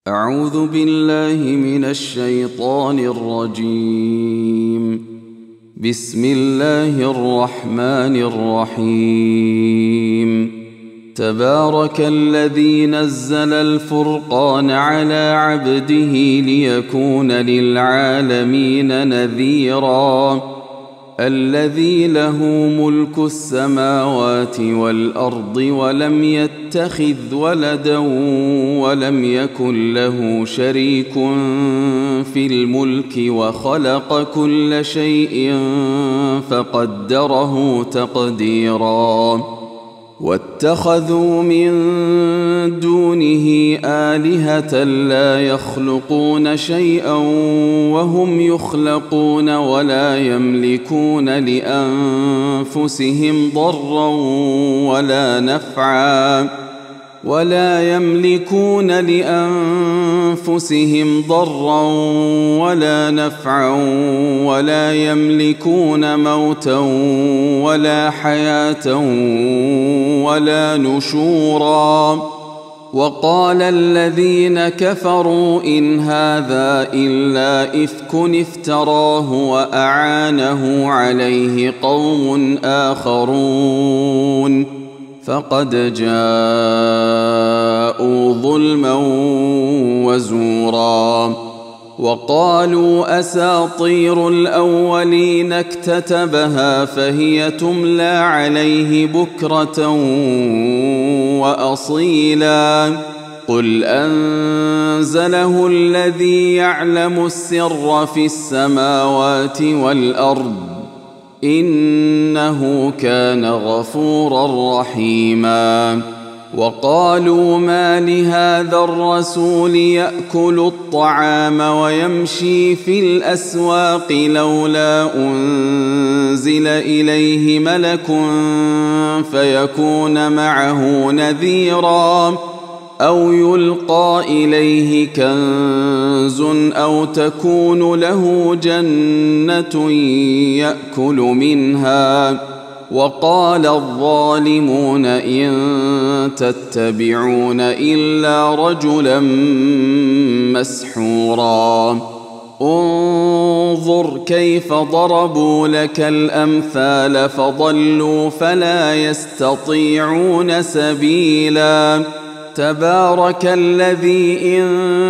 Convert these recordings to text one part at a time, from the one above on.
أعوذ بالله من الشيطان الرجيم. بسم الله الرحمن الرحيم. تبارك الذي نزل الفرقان على عبده ليكون للعالمين نذيرا. الذي له ملك السماوات والأرض ولم يتخذ ولدا ولم يكن له شريك في الملك وخلق كل شيء فقدره تقديرا. واتخذوا من دونه آلهة لا يخلقون شيئا وهم يخلقون ولا يملكون لأنفسهم ضرا ولا نفعا ولا يملكون موتا ولا حياة ولا نشورا. وقال الذين كفروا إن هذا إلا إفك افتراه وأعانه عليه قوم آخرون فقد جاءوا ظلما وزورا. وقالوا أساطير الأولين اكتتبها فهي تملى عليه بكرة وأصيلا. قل أنزله الذي يعلم السر في السماوات والأرض إنه كان غفورا رحيما. وقالوا ما لهذا الرسول يأكل الطعام ويمشي في الأسواق لولا أنزل إليه ملك فيكون معه نذيرا أو يلقى إليه كنز أو تكون له جنة يأكل منها. وقال الظالمون إن تتبعون إلا رجلا مسحورا. انظر كيف ضربوا لك الأمثال فضلوا فلا يستطيعون سبيلا. تبارك الذي إن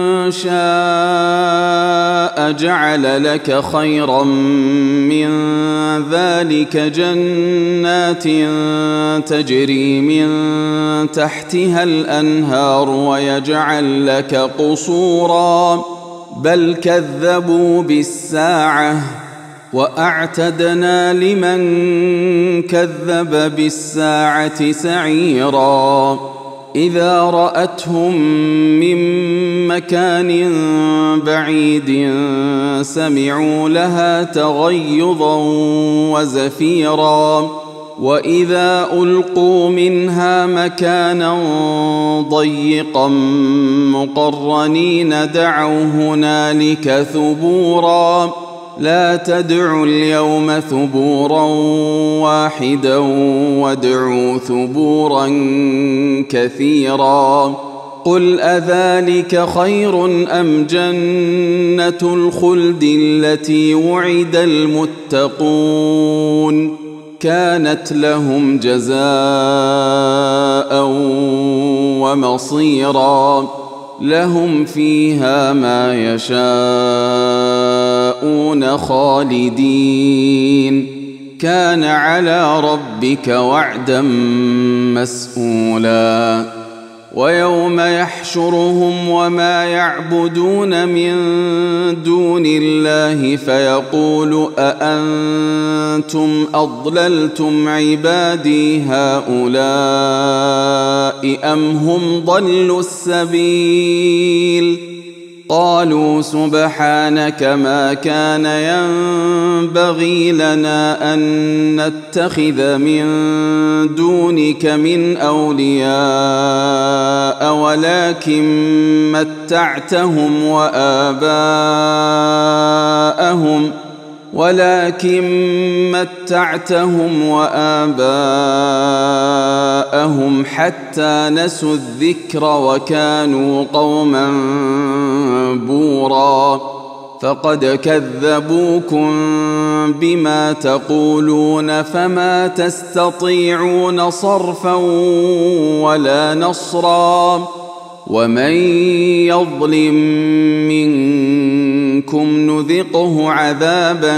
شاء جعل لك خيرا من ذلك جنات تجري من تحتها الأنهار ويجعل لك قصورا بل كذبوا بالساعة وأعتدنا لمن كذب بالساعة سعيرا. إذا رأتهم من مكان بعيد سمعوا لها تغيظا وزفيرا. وإذا ألقوا منها مكانا ضيقا مقرنين دعوا هنالك ثبورا. لا تدعوا اليوم ثبورا واحدا وادعوا ثبورا كثيرا. قل أذلك خير أم جنة الخلد التي وعد المتقون كانت لهم جزاء ومصيرا. لهم فيها ما يشاءون خالدين كان على ربك وعدا مسئولا. ويوم يحشرهم وما يعبدون من دون الله فيقول أأنتم أضللتم عبادي هؤلاء أم هم ضلوا السبيل. قالوا سبحانك ما كان ينبغي لنا أن نتخذ من دونك من أولياء ولكن متعتهم وآباءهم حتى نسوا الذكر وكانوا قوما فقد كذبوكم بما تقولون فما تستطيعون صرفا ولا نصرا ومن يظلم منكم نذقه عذابا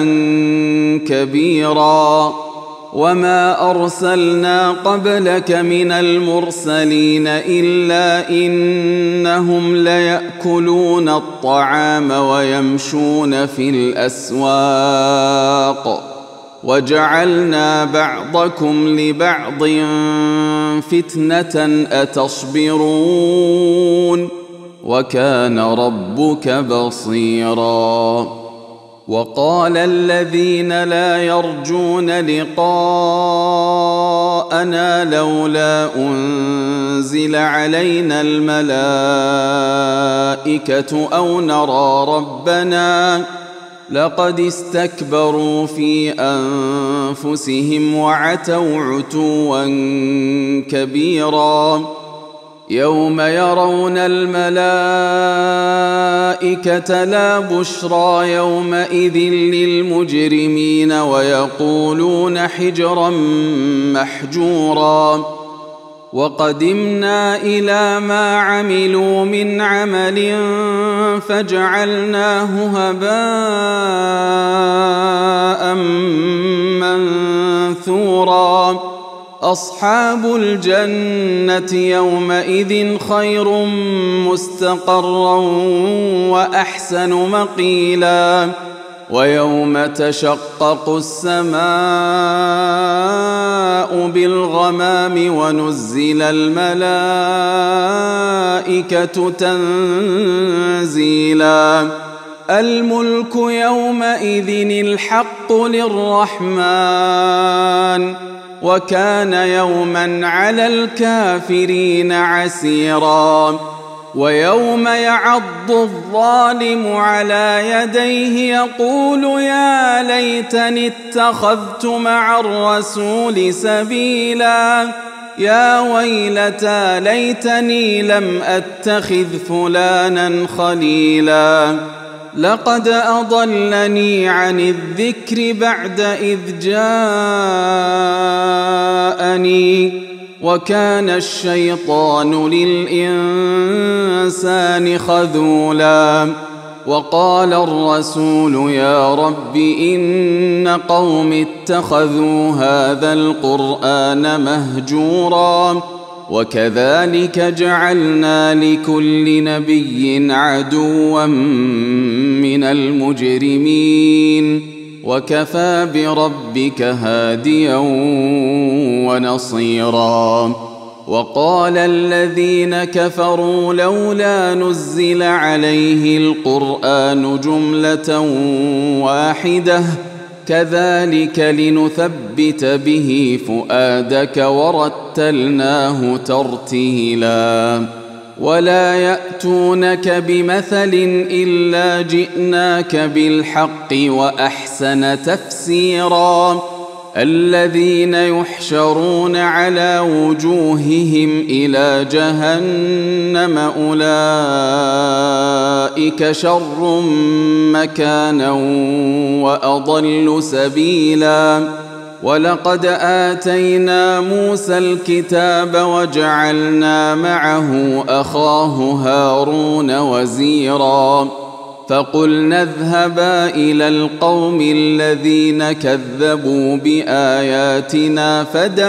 كبيرا وما أرسلنا قبلك من المرسلين إلا إنهم ليأكلون الطعام ويمشون في الأسواق وجعلنا بعضكم لبعض فتنة أتصبرون وكان ربك بصيرا وقال الذين لا يرجون لقاءنا لولا أنزل علينا الملائكة أو نرى ربنا لقد استكبروا في أنفسهم وعتوا عتوا كبيرا يوم يرون الملائكة لا بشرى يومئذ للمجرمين ويقولون حجرا محجورا وقدمنا إلى ما عملوا من عمل فجعلناه هباء منثورا أصحاب الجنة يومئذ خير مستقرا وأحسن مقيلا ويوم تشقق السماء بالغمام ونزل الملائكة تنزيلا الملك يومئذ الحق للرحمن وكان يوما على الكافرين عسيرا ويوم يعض الظالم على يديه يقول يا ليتني اتخذت مع الرسول سبيلا يا ويلتى ليتني لم أتخذ فلانا خليلا لقد أضلني عن الذكر بعد إذ جاءني وكان الشيطان للإنسان خذولا وقال الرسول يا رب إن قوم اتخذوا هذا القرآن مهجورا وكذلك جعلنا لكل نبي عدوا من المجرمين وكفى بربك هاديا ونصيرا وقال الذين كفروا لولا نزل عليه القرآن جملة واحدة كذلك لنثبت به فؤادك ورتلناه ترتيلا ولا يأتونك بمثل إلا جئناك بالحق وأحسن تفسيرا الذين يحشرون على وجوههم إلى جهنم أولئك شر مكانا وأضل سبيلا ولقد آتينا موسى الكتاب وجعلنا معه أخاه هارون وزيرا فقلنا اذهبا إلى القوم الذين كذبوا بآياتنا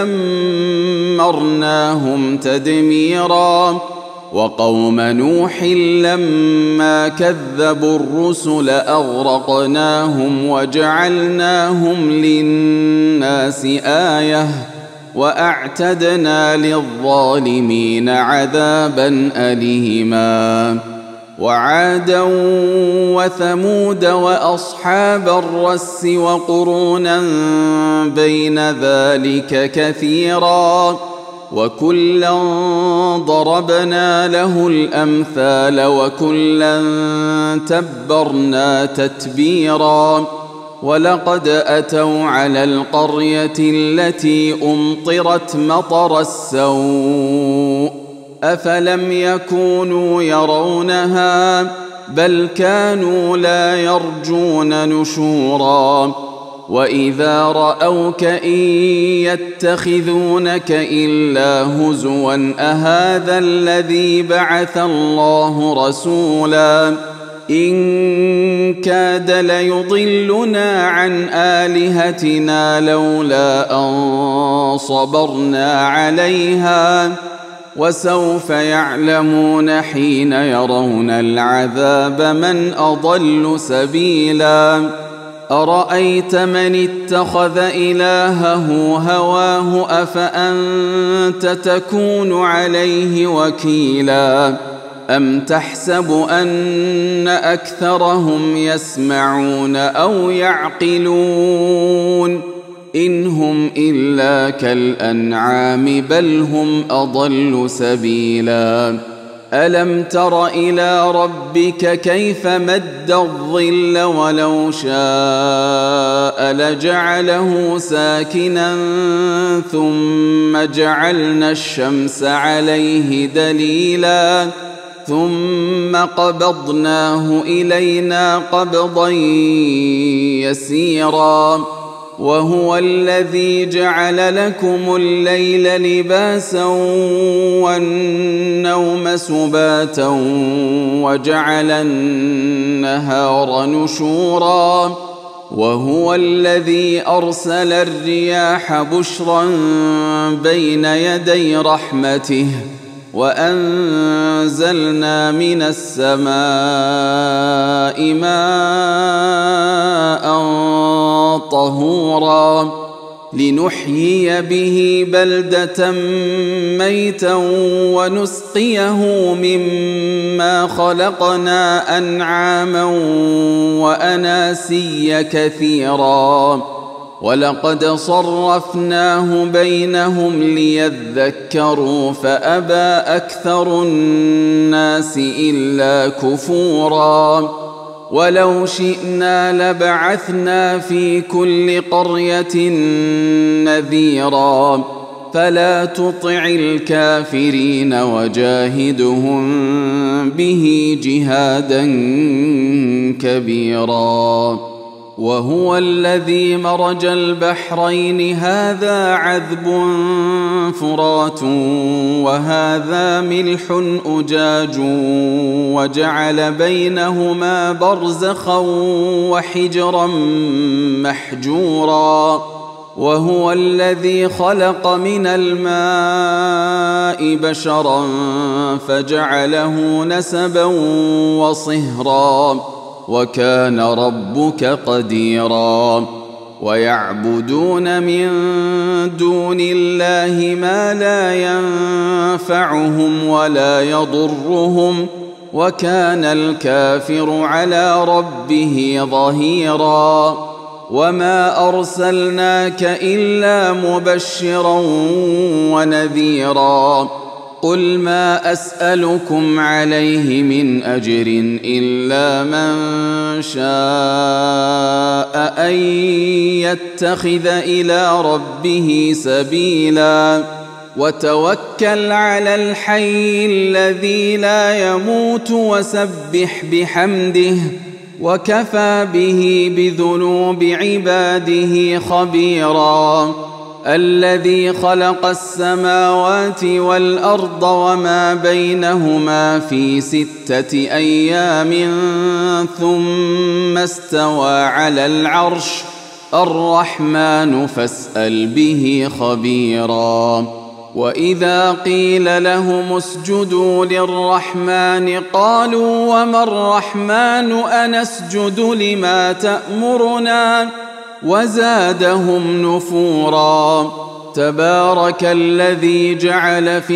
فدمرناهم تدميرا وقوم نوح لما كذبوا الرسل أغرقناهم وجعلناهم للناس آية وأعتدنا للظالمين عذابا أليما وعادا وثمود وأصحاب الرس وقرونا بين ذلك كثيرا وكلا ضربنا له الأمثال وكلا تبرنا تتبيرا ولقد أتوا على القرية التي أمطرت مطر السوء أفلم يكونوا يرونها بل كانوا لا يرجون نشورا وإذا رأوك إن يتخذونك إلا هزوا أهذا الذي بعث الله رسولا إن كاد ليضلنا عن آلهتنا لولا أن صبرنا عليها وسوف يعلمون حين يرون العذاب من أضل سبيلا أرأيت من اتخذ إلهه هواه أفأنت تكون عليه وكيلا أم تحسب أن أكثرهم يسمعون أو يعقلون إن هم إلا كالأنعام بل هم أضل سبيلا ألم تر إلى ربك كيف مد الظل ولو شاء لجعله ساكنا ثم جعلنا الشمس عليه دليلا ثم قبضناه إلينا قبضا يسيرا وهو الذي جعل لكم الليل لباسا والنوم سباتا وجعل النهار نشورا وهو الذي أرسل الرياح بشرا بين يدي رحمته وأنزلنا من السماء ماء طهورا لنحيي به بلدة ميتا ونسقيه مما خلقنا أنعاما وأناسيا كثيرا ولقد صرفناه بينهم ليذكروا فأبى أكثر الناس إلا كفورا ولو شئنا لبعثنا في كل قرية نذيرا فلا تطع الكافرين وجاهدهم به جهادا كبيرا وهو الذي مرج البحرين هذا عذب فرات وهذا ملح أجاج وجعل بينهما برزخا وحجرا محجورا وهو الذي خلق من الماء بشرا فجعله نسبا وصهرا وكان ربك قديرا ويعبدون من دون الله ما لا ينفعهم ولا يضرهم وكان الكافر على ربه ظهيرا وما أرسلناك إلا مبشرا ونذيرا قل ما أسألكم عليه من أجر إلا من شاء أن يتخذ إلى ربه سبيلا وتوكل على الحي الذي لا يموت وسبح بحمده وكفى به بذنوب عباده خبيرا الذي خلق السماوات والأرض وما بينهما في 6 أيام ثم استوى على العرش الرحمن فاسأل به خبيرا وإذا قيل لهم اسجدوا للرحمن قالوا وما الرحمن أنسجد لما تأمرنا وزادهم نفورا تبارك الذي جعل في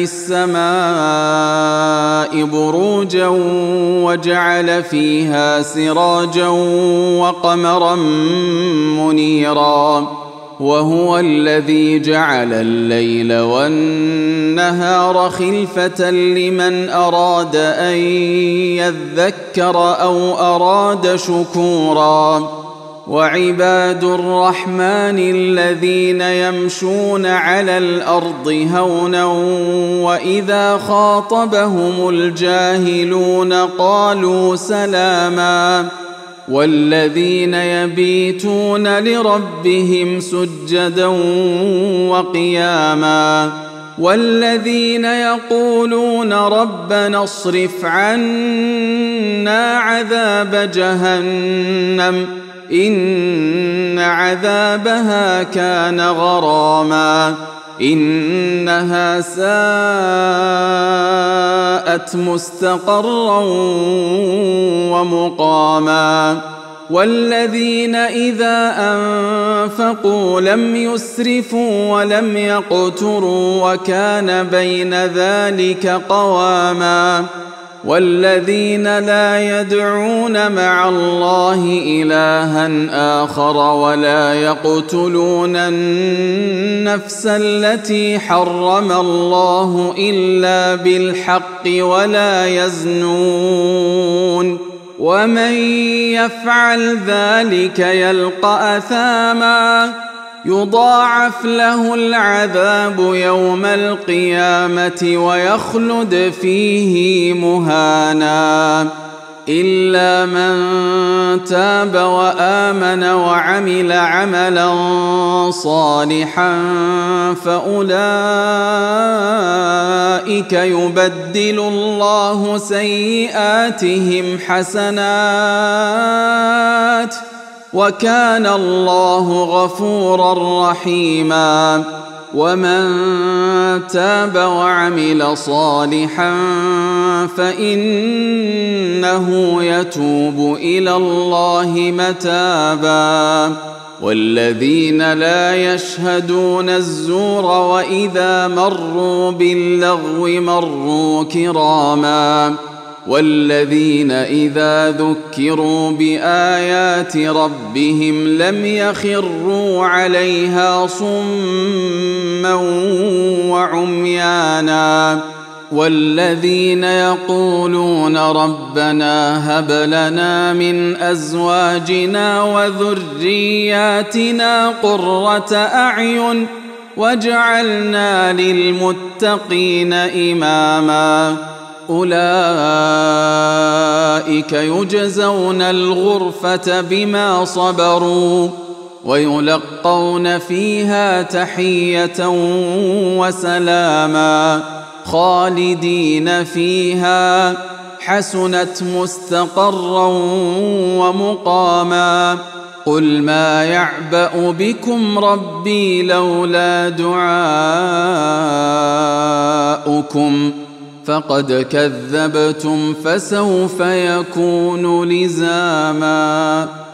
السماء بروجا وجعل فيها سراجا وقمرا منيرا وهو الذي جعل الليل والنهار خلفة لمن أراد أن يذكر أو أراد شكورا وعباد الرحمن الذين يمشون على الأرض هونا وإذا خاطبهم الجاهلون قالوا سلاما والذين يبيتون لربهم سجدا وقياما والذين يقولون ربنا اصرف عنا عذاب جهنم إن عذابها كان غراما إنها ساءت مستقرا ومقاما والذين إذا أنفقوا لم يسرفوا ولم يقتروا وكان بين ذلك قواما والذين لا يدعون مع الله إلها آخر ولا يقتلون النفس التي حرم الله إلا بالحق ولا يزنون ومن يفعل ذلك يلقى أثاما يضاعف له العذاب يوم القيامة ويخلد فيه مهانا إلا من تاب وآمن وعمل عملا صالحا فأولئك يبدل الله سيئاتهم حسنات وكان الله غفورا رحيما ومن تاب وعمل صالحا فإنه يتوب إلى الله متابا والذين لا يشهدون الزور وإذا مروا باللغو مروا كراما والذين إذا ذكروا بآيات ربهم لم يخروا عليها صما وعميانا والذين يقولون ربنا هب لنا من أزواجنا وذرياتنا قرة أعين واجعلنا للمتقين إماما أولئك يجزون الغرفة بما صبروا ويلقون فيها تحية وسلاما خالدين فيها حسنت مستقرا ومقاما قل ما يعبأ بكم ربي لولا دعاؤكم فقد كذبتم فسوف يكون لزاما.